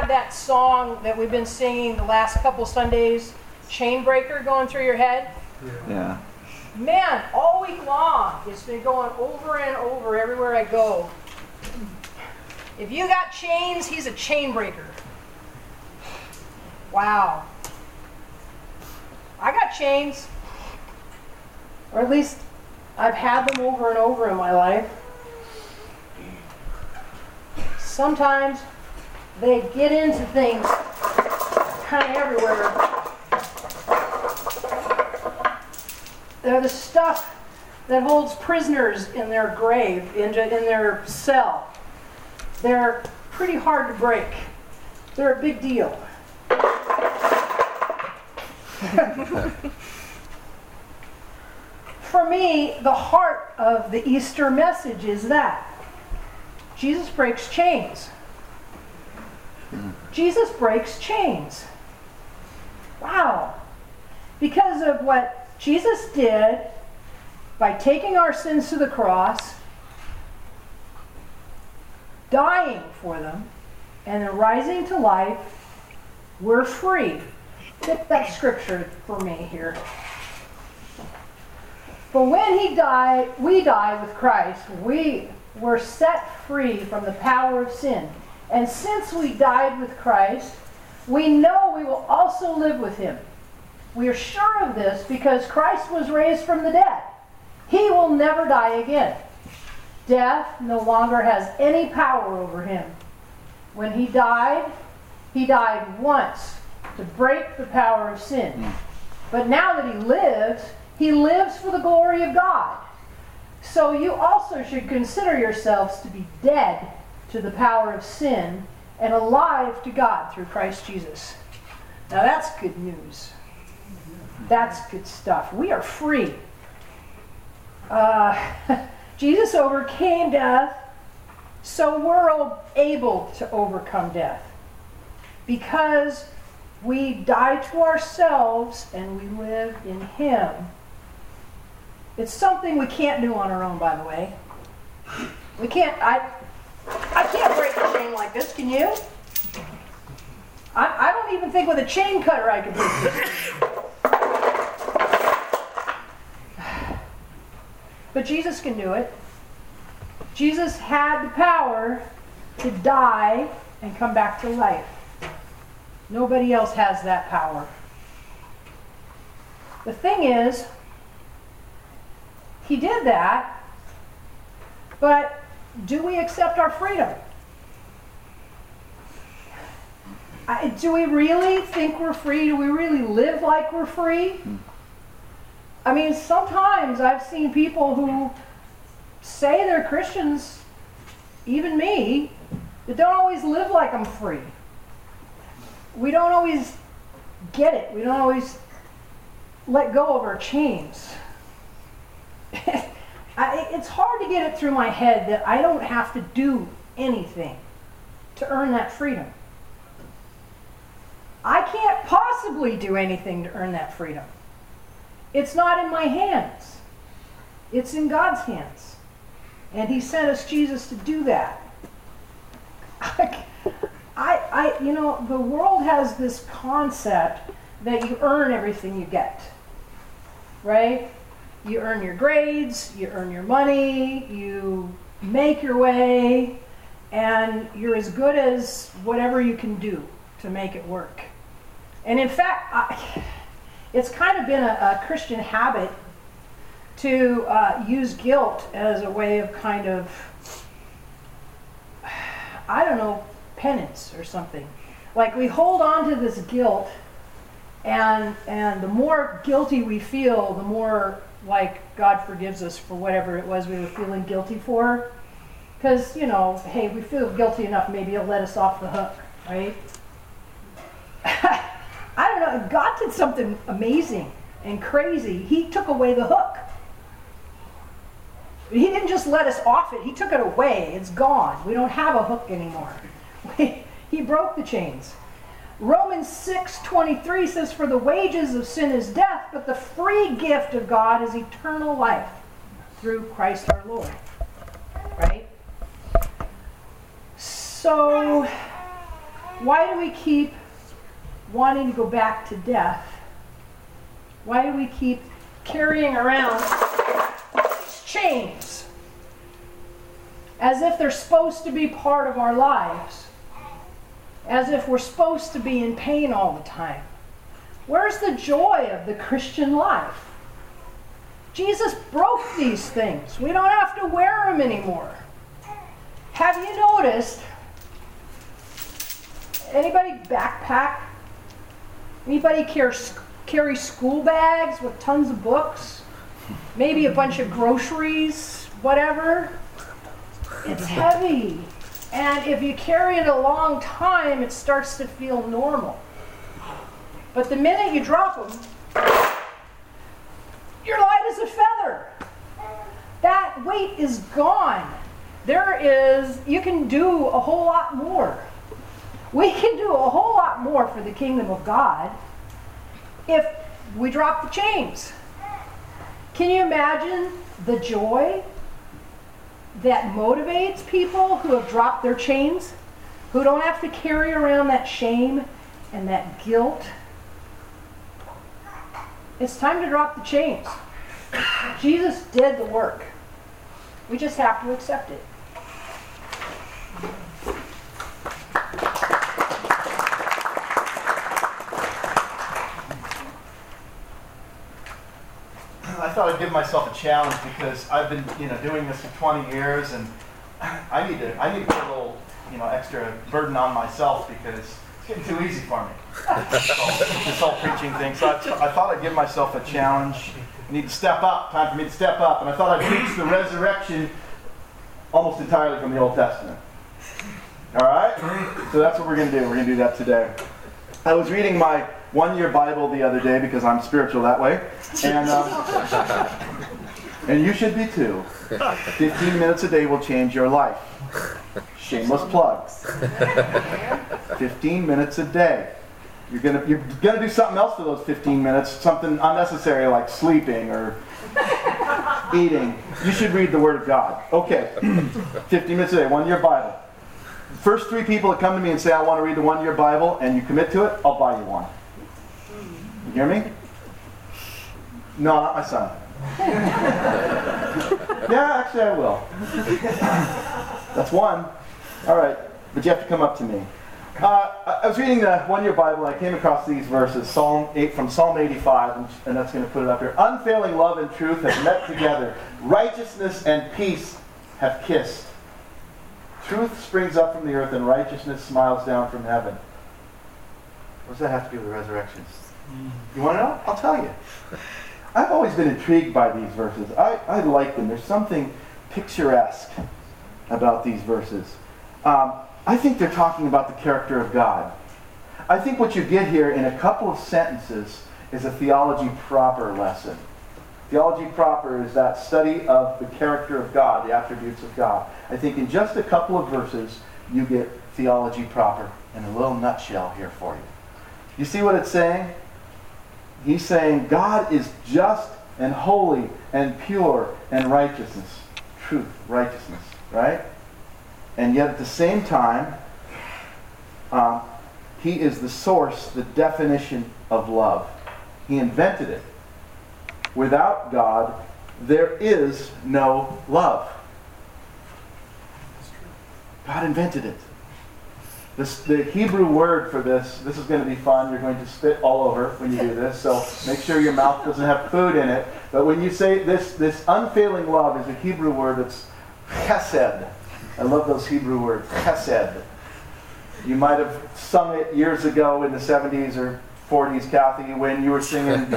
have that song that we've been singing the last couple Sundays, Chain Breaker, going through your head? Yeah. Man, all week long, it's been going over and over everywhere I go. If you got chains, he's a chain breaker. Wow. I got chains. Or at least I've had them over and over in my life. Sometimes they get into things kind of everywhere. They're the stuff that holds prisoners in their grave, in their cell. They're pretty hard to break. They're a big deal. For me, the heart of the Easter message is that Jesus breaks chains. Jesus breaks chains. Wow. Because of what Jesus did by taking our sins to the cross, dying for them, and then rising to life, we're free. Get that scripture for me here. For when he died, we died with Christ. We were set free from the power of sin. And since we died with Christ, we know we will also live with him. We are sure of this because Christ was raised from the dead. He will never die again. Death no longer has any power over him. When he died once to break the power of sin. But now that he lives for the glory of God. So you also should consider yourselves to be dead to the power of sin and alive to God through Christ Jesus. Now that's good news. That's good stuff. We are free. Jesus overcame death, so we're able to overcome death. Because we die to ourselves and we live in him. It's something we can't do on our own, by the way. We can't, I can't break a chain like this, can you? I don't even think with a chain cutter I could do this. But Jesus can do it. Jesus had the power to die and come back to life. Nobody else has that power. The thing is, he did that, but do we accept our freedom? Do we really think we're free? Do we really live like we're free? I mean, sometimes I've seen people who say they're Christians, even me, that don't always live like I'm free. We don't always get it. We don't always let go of our chains. It's hard to get it through my head that I don't have to do anything to earn that freedom. I can't possibly do anything to earn that freedom. It's not in my hands. It's in God's hands. And he sent us Jesus to do that. The world has this concept that you earn everything you get. Right? You earn your grades, you earn your money, you make your way, and you're as good as whatever you can do to make it work. And in fact, it's kind of been a Christian habit to use guilt as a way of kind of, penance or something. Like we hold on to this guilt, and the more guilty we feel, the more like God forgives us for whatever it was we were feeling guilty for. Because, hey, we feel guilty enough, maybe he'll let us off the hook, right? I don't know, God did something amazing and crazy. He took away the hook. He didn't just let us off it, he took it away. It's gone. We don't have a hook anymore. He broke the chains. Romans 6:23 says, "For the wages of sin is death, but the free gift of God is eternal life through Christ our Lord." Right? So, Why do we keep wanting to go back to death? Why do we keep carrying around these chains as if they're supposed to be part of our lives? As if we're supposed to be in pain all the time? Where's the joy of the Christian life? Jesus broke these things. We don't have to wear them anymore. Have you noticed, anybody backpack? Anybody carry school bags with tons of books? Maybe a bunch of groceries, whatever? It's heavy. And if you carry it a long time, it starts to feel normal. But the minute you drop them, you're light as a feather. That weight is gone. You can do a whole lot more. We can do a whole lot more for the kingdom of God if we drop the chains. Can you imagine the joy that motivates people who have dropped their chains, who don't have to carry around that shame and that guilt? It's time to drop the chains. Jesus did the work. We just have to accept it. I thought I'd give myself a challenge because I've been, doing this for 20 years, and I need to put a little, extra burden on myself because it's getting too easy for me. This whole preaching thing. So I thought I'd give myself a challenge. I need to step up. Time for me to step up. And I thought I'd preach the resurrection almost entirely from the Old Testament. All right? So that's what we're going to do. We're going to do that today. I was reading my one-year Bible the other day because I'm spiritual that way. And you should be too. 15 minutes a day will change your life. Shameless plug. 15 minutes a day. You're gonna do something else for those 15 minutes, something unnecessary like sleeping or eating. You should read the Word of God. Okay, 15 minutes a day, one-year Bible. First 3 people that come to me and say, I want to read the one-year Bible, and you commit to it, I'll buy you one. You hear me? No, not my son. Yeah, actually I will. That's one. All right, but you have to come up to me. I was reading the one-year Bible, and I came across these verses, from Psalm 85, and that's going to put it up here. Unfailing love and truth have met together. Righteousness and peace have kissed. Truth springs up from the earth, and righteousness smiles down from heaven. What does that have to do with the resurrection? You want to know? I'll tell you. I've always been intrigued by these verses. I like them. There's something picturesque about these verses. I think they're talking about the character of God. I think what you get here in a couple of sentences is a theology proper lesson. Theology proper is that study of the character of God, the attributes of God. I think in just a couple of verses, you get theology proper in a little nutshell here for you. You see what it's saying? He's saying God is just and holy and pure and righteousness. Truth, righteousness, right? And yet at the same time, he is the source, the definition of love. He invented it. Without God, there is no love. God invented it. The Hebrew word for this is going to be fun. You're going to spit all over when you do this, so make sure your mouth doesn't have food in it. But when you say this unfailing love is a Hebrew word that's chesed. I love those Hebrew words, chesed. You might have sung it years ago in the 70s or 40s, Kathy, when you were singing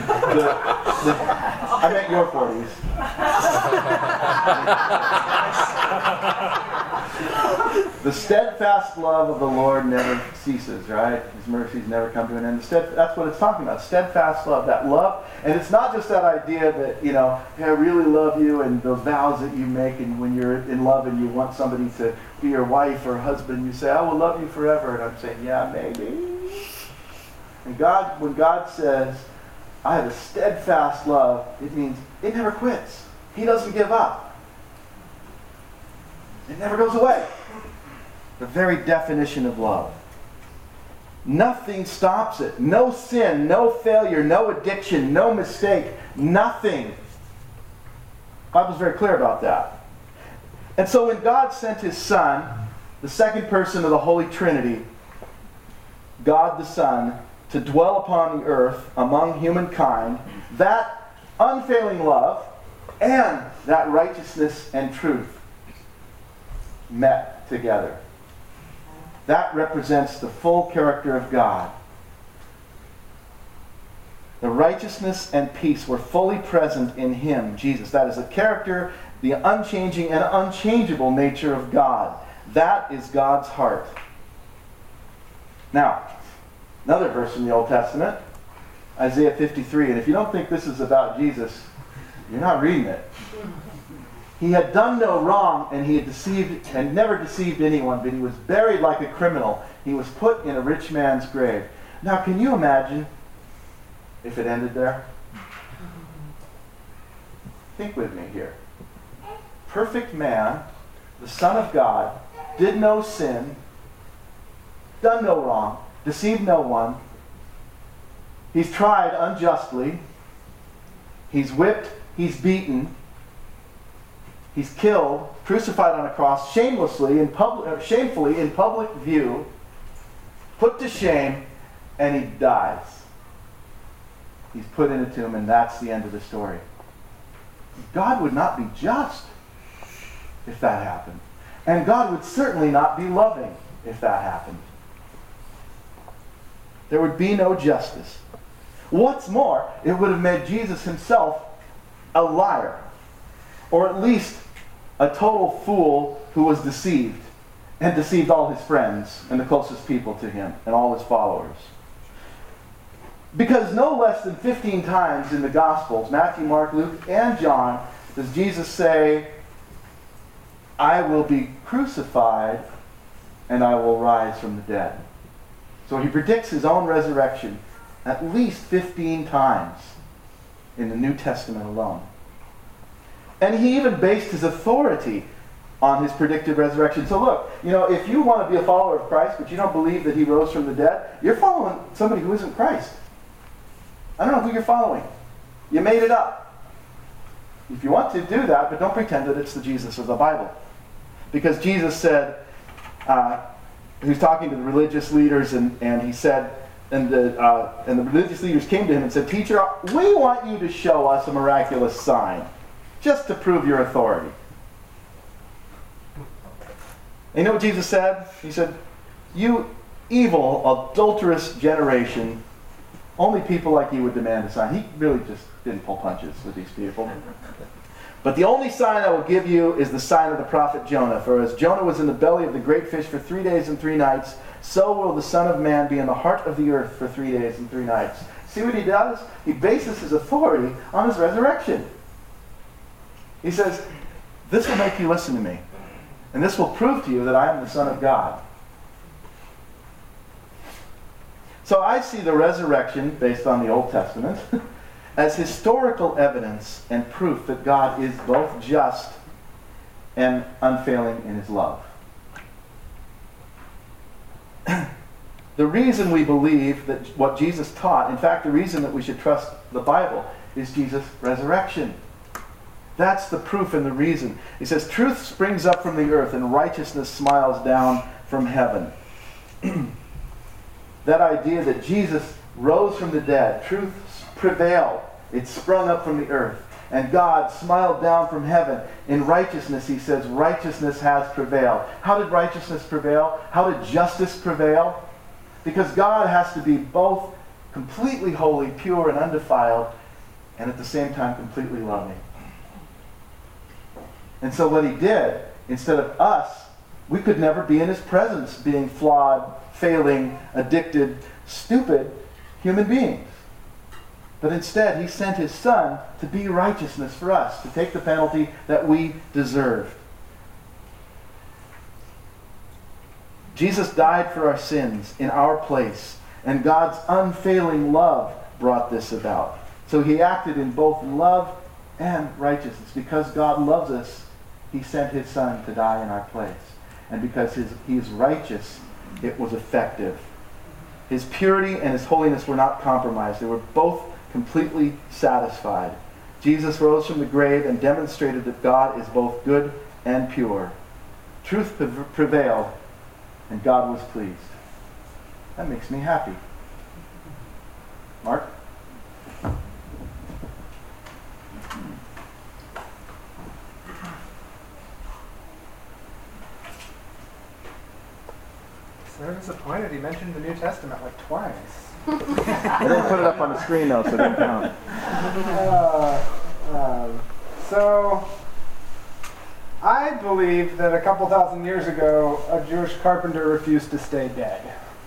I meant your 40s. The steadfast love of the Lord never ceases, right? His mercies never come to an end. That's what it's talking about, steadfast love, that love. And it's not just that idea that, hey, I really love you, and those vows that you make, and when you're in love and you want somebody to be your wife or husband, you say, I will love you forever. And I'm saying, yeah, maybe. And when God says, I have a steadfast love, it means it never quits. He doesn't give up. It never goes away. The very definition of love. Nothing stops it. No sin, no failure, no addiction, no mistake, nothing. The Bible's very clear about that. And so when God sent his Son, the second person of the Holy Trinity, God the Son, to dwell upon the earth among humankind, that unfailing love and that righteousness and truth met together. That represents the full character of God. The righteousness and peace were fully present in him, Jesus. That is the character, the unchanging and unchangeable nature of God. That is God's heart. Now, another verse in the Old Testament, Isaiah 53. And if you don't think this is about Jesus, you're not reading it. He had done no wrong, and he had never deceived anyone, but he was buried like a criminal. He was put in a rich man's grave. Now, can you imagine if it ended there? Think with me here. Perfect man, the Son of God, did no sin, done no wrong, deceived no one. He's tried unjustly. He's whipped, he's beaten. He's killed, crucified on a cross, shamefully in public view, put to shame, and he dies. He's put in a tomb, and that's the end of the story. God would not be just if that happened. And God would certainly not be loving if that happened. There would be no justice. What's more, it would have made Jesus himself a liar. Or at least a total fool who was deceived and deceived all his friends and the closest people to him and all his followers. Because no less than 15 times in the Gospels, Matthew, Mark, Luke, and John, does Jesus say, I will be crucified and I will rise from the dead. So he predicts his own resurrection at least 15 times in the New Testament alone. And he even based his authority on his predicted resurrection. So look, if you want to be a follower of Christ, but you don't believe that he rose from the dead, you're following somebody who isn't Christ. I don't know who you're following. You made it up. If you want to do that, but don't pretend that it's the Jesus of the Bible. Because Jesus said, he was talking to the religious leaders, and he said, and the religious leaders came to him and said, Teacher, we want you to show us a miraculous sign, just to prove your authority. And you know what Jesus said? He said, you evil, adulterous generation, only people like you would demand a sign. He really just didn't pull punches with these people. But the only sign I will give you is the sign of the prophet Jonah. For as Jonah was in the belly of the great fish for 3 days and 3 nights, so will the Son of Man be in the heart of the earth for 3 days and 3 nights. See what he does? He bases his authority on his resurrection. He says, this will make you listen to me. And this will prove to you that I am the Son of God. So I see the resurrection, based on the Old Testament, as historical evidence and proof that God is both just and unfailing in his love. The reason we believe that what Jesus taught, in fact, the reason that we should trust the Bible, is Jesus' resurrection. That's the proof and the reason. He says, truth springs up from the earth and righteousness smiles down from heaven. That idea that Jesus rose from the dead, truth prevailed. It sprung up from the earth. And God smiled down from heaven. In righteousness, he says, righteousness has prevailed. How did righteousness prevail? How did justice prevail? Because God has to be both completely holy, pure, and undefiled, and at the same time completely loving. And so what he did, instead of us, we could never be in his presence, being flawed, failing, addicted, stupid human beings. But instead, he sent his Son to be righteousness for us, to take the penalty that we deserved. Jesus died for our sins in our place, and God's unfailing love brought this about. So he acted in both love and righteousness. Because God loves us, he sent his Son to die in our place. And because he is righteous, it was effective. His purity and his holiness were not compromised. They were both completely satisfied. Jesus rose from the grave and demonstrated that God is both good and pure. Truth prevailed, and God was pleased. That makes me happy. Mark? So disappointed he mentioned the New Testament like twice. I didn't put it up on the screen though, so it didn't count. So I believe that a couple thousand years ago, a Jewish carpenter refused to stay dead.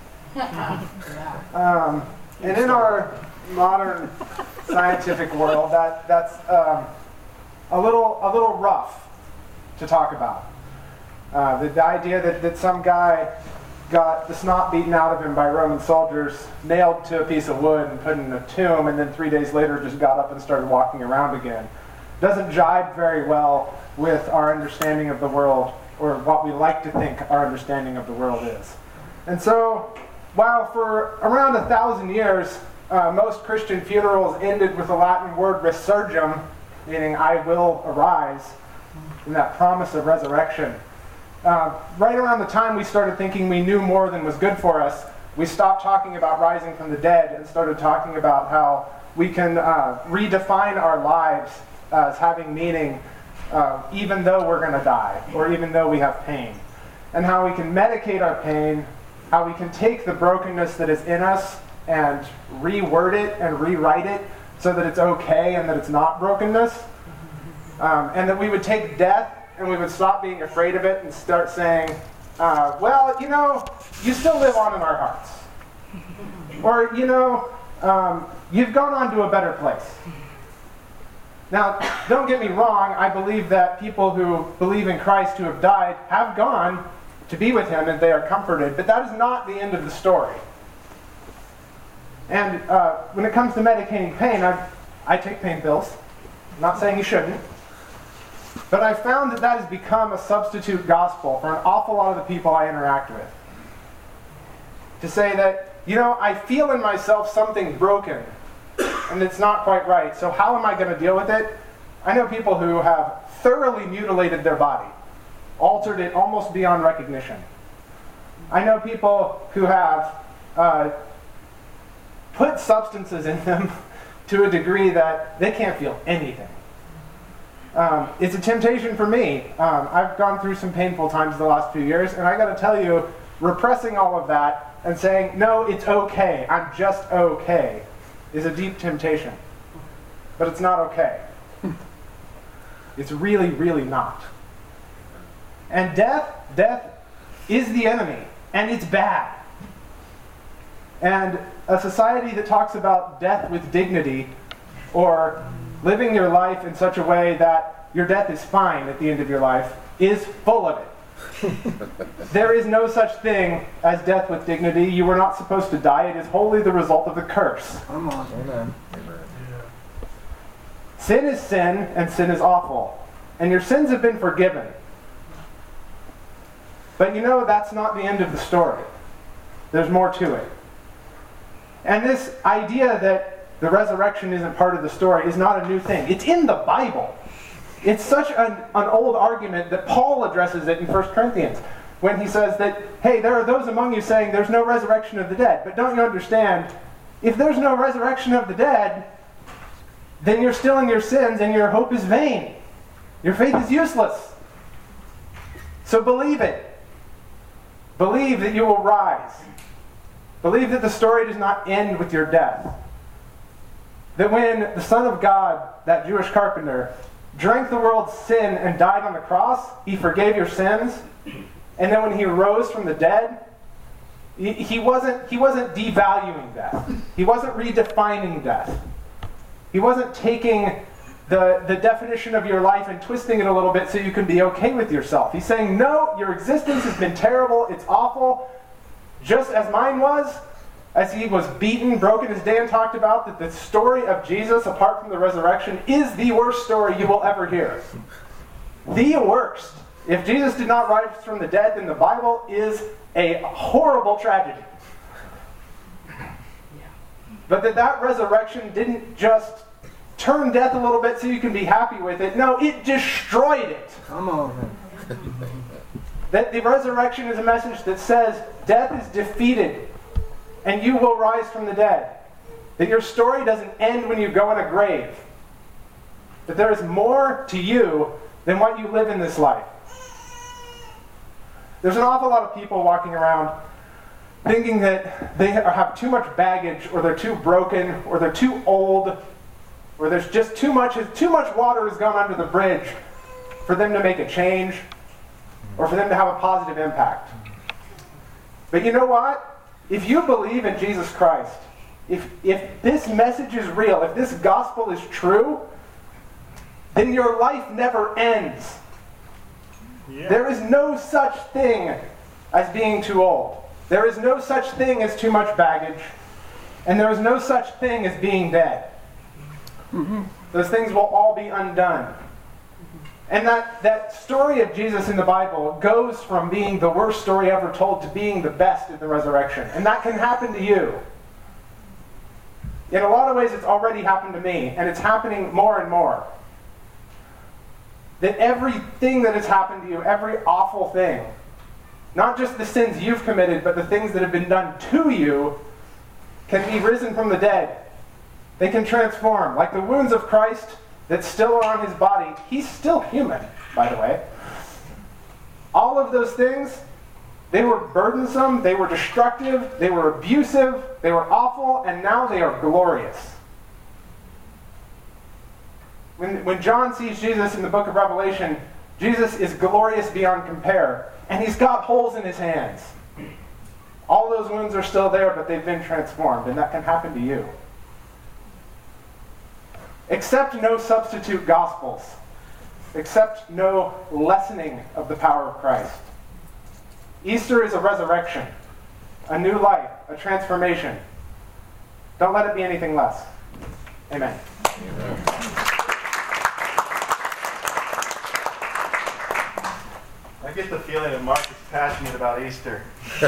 And in our modern scientific world, that's a little rough to talk about. The idea that some guy got the snot beaten out of him by Roman soldiers, nailed to a piece of wood and put in a tomb, and then 3 days later just got up and started walking around again, doesn't jibe very well with our understanding of the world, or what we like to think our understanding of the world is. And so, while for around 1,000 years, most Christian funerals ended with the Latin word resurgam, meaning I will arise, and that promise of resurrection. Right around the time we started thinking we knew more than was good for us, we stopped talking about rising from the dead and started talking about how we can redefine our lives as having meaning even though we're going to die, or even though we have pain. And how we can medicate our pain, how we can take the brokenness that is in us and reword it and rewrite it so that it's okay and that it's not brokenness. And that we would take death and we would stop being afraid of it and start saying, well, you know, you still live on in our hearts. Or, you know, you've gone on to a better place. Now, don't get me wrong, I believe that people who believe in Christ who have died have gone to be with him and they are comforted, but that is not the end of the story. And when it comes to medicating pain, I take pain pills. I'm not saying you shouldn't. But I found that has become a substitute gospel for an awful lot of the people I interact with. To say that, you know, I feel in myself something broken, and it's not quite right, so how am I going to deal with it? I know people who have thoroughly mutilated their body, altered it almost beyond recognition. I know people who have put substances in them to a degree that they can't feel anything. It's a temptation for me. I've gone through some painful times the last few years, and I got to tell you, repressing all of that and saying, no, it's okay, I'm just okay, is a deep temptation. But it's not okay. It's really, really not. And death is the enemy, and it's bad. And a society that talks about death with dignity, or living your life in such a way that your death is fine at the end of your life, is full of it. There is no such thing as death with dignity. You were not supposed to die. It is wholly the result of the curse. Come on. Amen. Sin is sin, and sin is awful. And your sins have been forgiven. But you know, that's not the end of the story. There's more to it. And this idea that the resurrection isn't part of the story is not a new thing. It's in the Bible. It's such an old argument that Paul addresses it in 1 Corinthians when he says that, hey, there are those among you saying there's no resurrection of the dead. But don't you understand, if there's no resurrection of the dead, then you're still in your sins and your hope is vain. Your faith is useless. So believe it. Believe that you will rise. Believe that the story does not end with your death. That when the Son of God, that Jewish carpenter, drank the world's sin and died on the cross, he forgave your sins. And then when he rose from the dead, he wasn't devaluing death. He wasn't redefining death. He wasn't taking the definition of your life and twisting it a little bit so you can be okay with yourself. He's saying, no, your existence has been terrible, it's awful, just as mine was, as he was beaten, broken, as Dan talked about, that the story of Jesus, apart from the resurrection, is the worst story you will ever hear. The worst. If Jesus did not rise from the dead, then the Bible is a horrible tragedy. But that resurrection didn't just turn death a little bit so you can be happy with it. No, it destroyed it. Come on. That the resurrection is a message that says death is defeated and you will rise from the dead. That your story doesn't end when you go in a grave. That there is more to you than what you live in this life. There's an awful lot of people walking around thinking that they have too much baggage, or they're too broken, or they're too old, or there's just too much water has gone under the bridge for them to make a change, or for them to have a positive impact. But you know what? If you believe in Jesus Christ, if this message is real, if this gospel is true, then your life never ends. Yeah. There is no such thing as being too old. There is no such thing as too much baggage. And there is no such thing as being dead. Mm-hmm. Those things will all be undone. And that story of Jesus in the Bible goes from being the worst story ever told to being the best in the resurrection. And that can happen to you. In a lot of ways, it's already happened to me. And it's happening more and more. That everything that has happened to you, every awful thing, not just the sins you've committed, but the things that have been done to you, can be risen from the dead. They can transform. Like the wounds of Christ that still are on his body. He's still human, by the way. All of those things, they were burdensome, they were destructive, they were abusive, they were awful, and now they are glorious. When John sees Jesus in the book of Revelation, Jesus is glorious beyond compare. And he's got holes in his hands. All those wounds are still there, but they've been transformed. And that can happen to you. Accept no substitute gospels. Accept no lessening of the power of Christ. Easter is a resurrection. A new life. A transformation. Don't let it be anything less. Amen. Amen. I get the feeling that Mark is passionate about Easter. I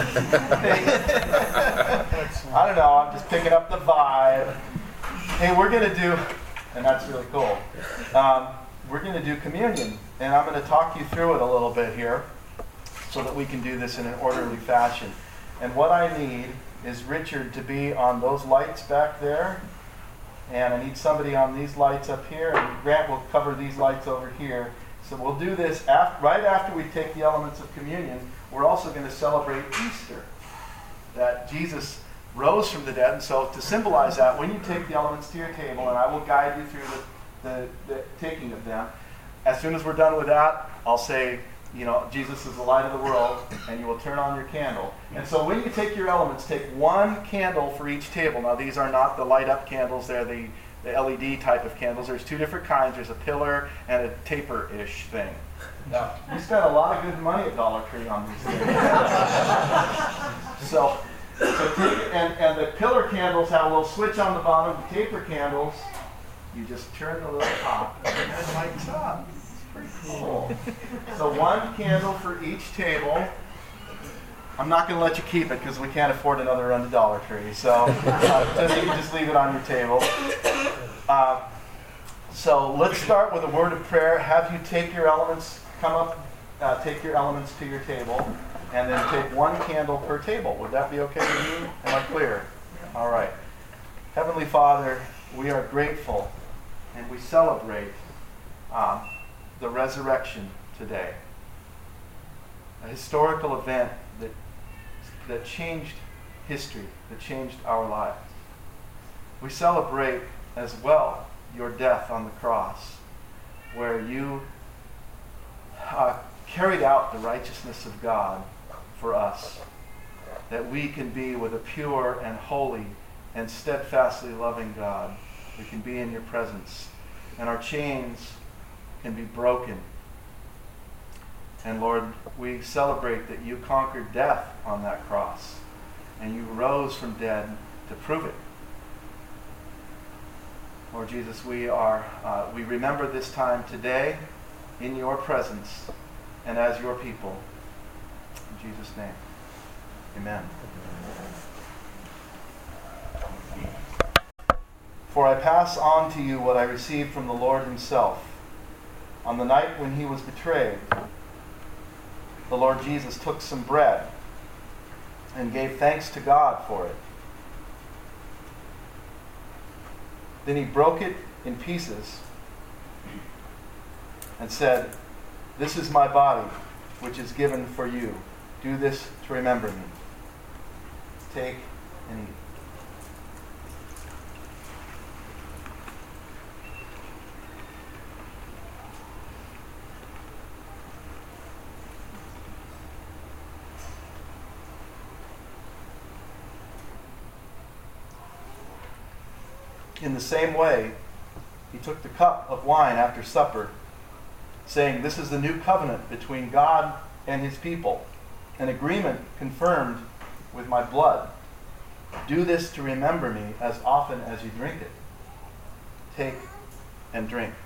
don't know, I'm just picking up the vibe. Hey, we're going to do, and that's really cool, we're going to do communion. And I'm going to talk you through it a little bit here so that we can do this in an orderly fashion. And what I need is Richard to be on those lights back there. And I need somebody on these lights up here. And Grant will cover these lights over here. So we'll do this right after we take the elements of communion. We're also going to celebrate Easter, that Jesus rose from the dead. And so to symbolize that, when you take the elements to your table, and I will guide you through the taking of them, as soon as we're done with that, I'll say, Jesus is the light of the world, and you will turn on your candle. And so when you take your elements, take one candle for each table. Now these are not the light-up candles, they're the LED type of candles. There's two different kinds. There's a pillar and a taper-ish thing. Now, we spent a lot of good money at Dollar Tree on these things. so take, and the pillar candles have a little switch on the bottom. The taper candles, you just turn the little top, and it lights up. It's pretty cool. So one candle for each table. I'm not going to let you keep it because we can't afford another run to Dollar Tree. So you can just leave it on your table. So let's start with a word of prayer. Have you take your elements, come up, take your elements to your table, and then take one candle per table. Would that be okay with you? Am I clear? All right. Heavenly Father, we are grateful and we celebrate the resurrection today. A historical event that changed history, that changed our lives. We celebrate as well your death on the cross, where you carried out the righteousness of God for us, that we can be with a pure and holy and steadfastly loving God. We can be in your presence, and our chains can be broken. And Lord, we celebrate that you conquered death on that cross, and you rose from dead to prove it. Lord Jesus, we remember this time today in your presence and as your people. In Jesus' name, amen. For I pass on to you what I received from the Lord himself. On the night when he was betrayed, the Lord Jesus took some bread and gave thanks to God for it. Then he broke it in pieces and said, "This is my body, which is given for you. Do this to remember me." Take and eat. In the same way, he took the cup of wine after supper, saying, "This is the new covenant between God and his people, an agreement confirmed with my blood. Do this to remember me as often as you drink it. Take and drink."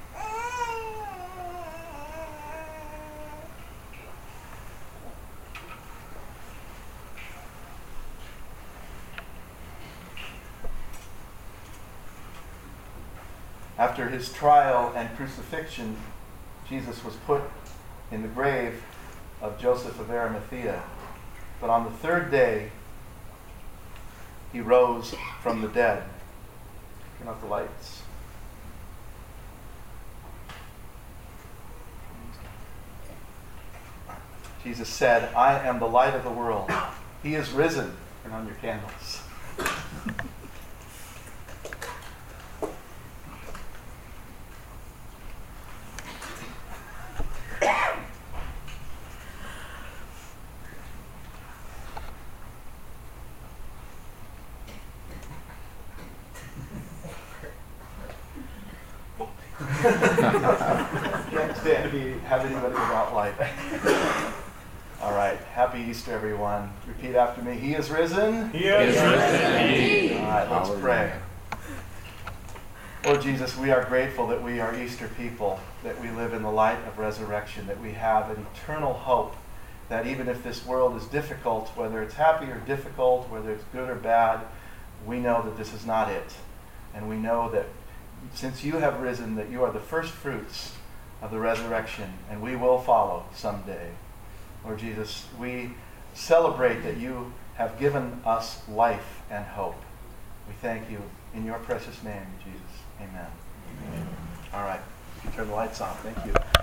After his trial and crucifixion, Jesus was put in the grave of Joseph of Arimathea. But on the third day, he rose from the dead. Turn off the lights. Jesus said, "I am the light of the world. He is risen." Turn on your candles. Can't stand to have anybody without light. All right. Happy Easter, everyone. Repeat after me. He is risen. He is risen indeed. All right, let's pray. Lord Jesus, we are grateful that we are Easter people, that we live in the light of resurrection, that we have an eternal hope, that even if this world is difficult, whether it's happy or difficult, whether it's good or bad, we know that this is not it. And we know that since you have risen, that you are the first fruits of the resurrection, and we will follow someday. Lord Jesus, we celebrate that you have given us life and hope. We thank you in your precious name, Jesus. Amen. All right. You can turn the lights on. Thank you.